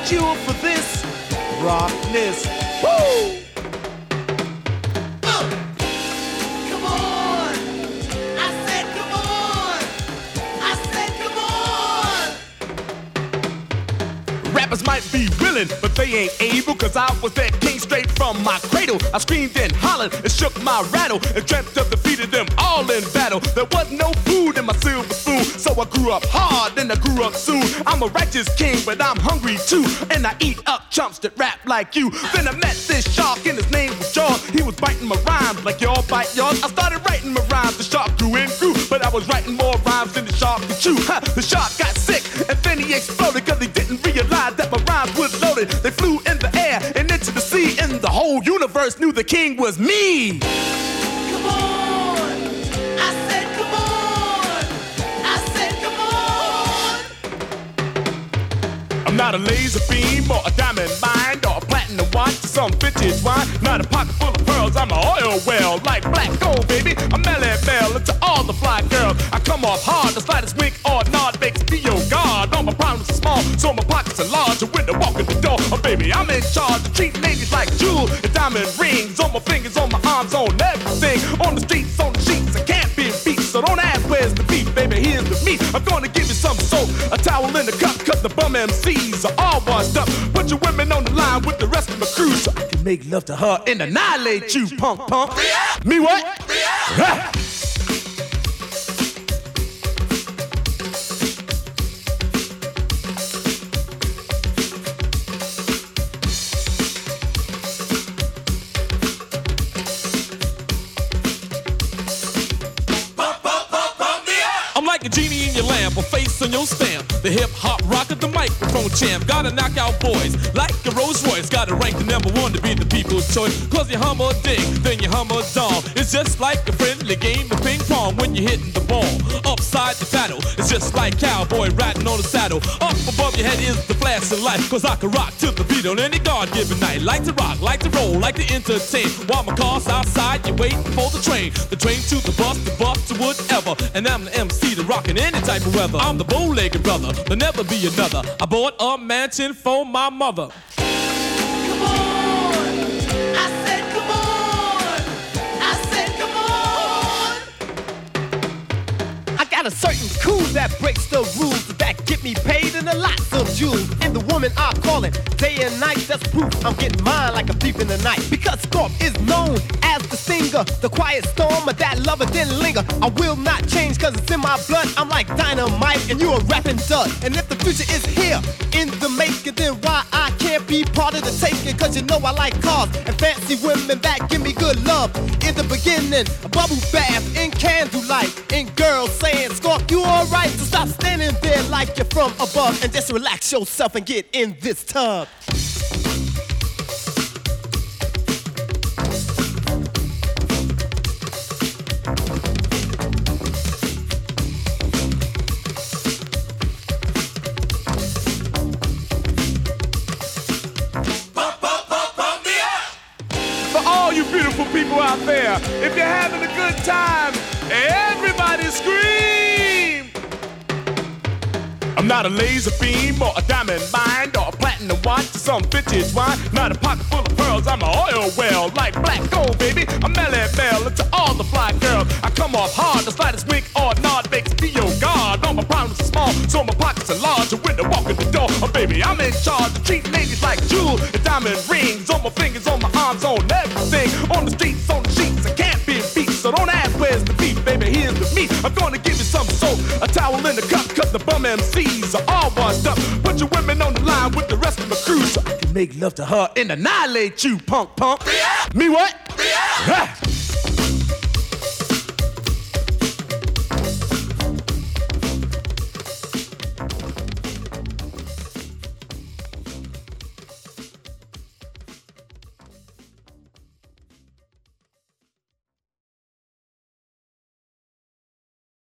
cure for this rockness. Woo! Come on! I said come on! I said come on! Rappers might be willing, but they ain't able, cause I was that king straight from my cradle. I screamed and hollered and shook my rattle and dreamt of defeating them all in battle. There was no food in my silver spoon, so I grew up hard and I grew up soon. I'm a righteous king, but I'm hungry too, and I eat up chumps that rap like you. Then I met this shark and his name was Jaws. He was biting my rhymes like y'all bite yours. I started writing my rhymes, the shark grew and grew, but I was writing more rhymes than the shark could chew. The shark got sick and then he exploded, cause he didn't realize that my rhymes were loaded. They flew in the air and into the sea, and the whole universe knew the king was me. Come on! I said come on! I said come on! I'm not a laser beam or a diamond mine or a platinum watch or some vintage wine. Not a pocket full of pearls, I'm an oil well, like black gold, baby. I'm Melly Bell, and to all the fly girls, I come off hard. The slightest wink or nod makes me your god. All my problems are small, so my pockets are large. And when I walk in the door, oh baby, I'm in charge. I treat ladies like jewels and diamond rings on my fingers, on my arms, on everything. On the streets, on the sheets, I can't be beat. So don't ask where's the beef, baby, here's the meat. I'm gonna give you some soap, a towel in the cup, cause the bum MCs are all washed up. Put your women on the line with the rest of my crew, so I can make love to her and annihilate you, punk. Me what? Ha! I'm like a genie in your lamp, a face on your stamp. The hip-hop rock of the microphone champ. Gotta knock out boys like a Rolls Royce. Gotta rank the number one to be the people's choice. Cause you hum a ding, then you hum a dong. It's just like a friendly game of ping pong when you're hitting the ball. Upside the paddle, it's just like cowboy riding on a saddle. Up above your head is the flashing light. Cause I can rock to the beat on any God-given night. Like to rock, like to roll, like to entertain. While my car's outside, you're waiting for the train. The train to the bus to whatever. And I'm the MC to rock in any type of weather. I'm the bow-legged brother, there'll never be another. I bought a mansion for my mother. Come on! I said come on! I said come on! I got a certain cool that breaks the rules, that get me paid in a lots of jewels. And the woman I call it day and night, that's proof I'm getting mine like a thief in the night. Because Scorp is known as the singer, the quiet storm of that lover didn't linger. I will not change cause it's in my blood. I'm like dynamite and you're a rapping dud. And if the future is here in the making, then why I can't be part of the taking? Cause you know I like cars and fancy women that give me good love. In the beginning, a bubble bath in candlelight, and girls saying, Scorp, you alright? So stop standing there like you're from above and just relax yourself and get in this tub. For all you beautiful people out there, if you're having a good time, everybody scream! I'm not a laser beam or a diamond mine or a platinum watch or some vintage wine. Not a pocket full of pearls, I'm an oil well, like black gold, baby. I'm Melly Bell, and to all the fly girls, I come off hard. The slightest wink or nod makes me your god. All my problems are small, so my pockets are large. And when I walk in the door, oh baby, I'm in charge. I treat ladies like jewels and diamond rings on my fingers, on my arms, on everything. On the streets, on the sheets, I can't be beat. So don't ask where's the beef, baby, here's the meat. I'm gonna give you some soap, a towel in the cup, cause the bum MCs are all washed up. Put your women on the line with the rest of my crew, so I can make love to her and annihilate you, punk. Me what? Ha!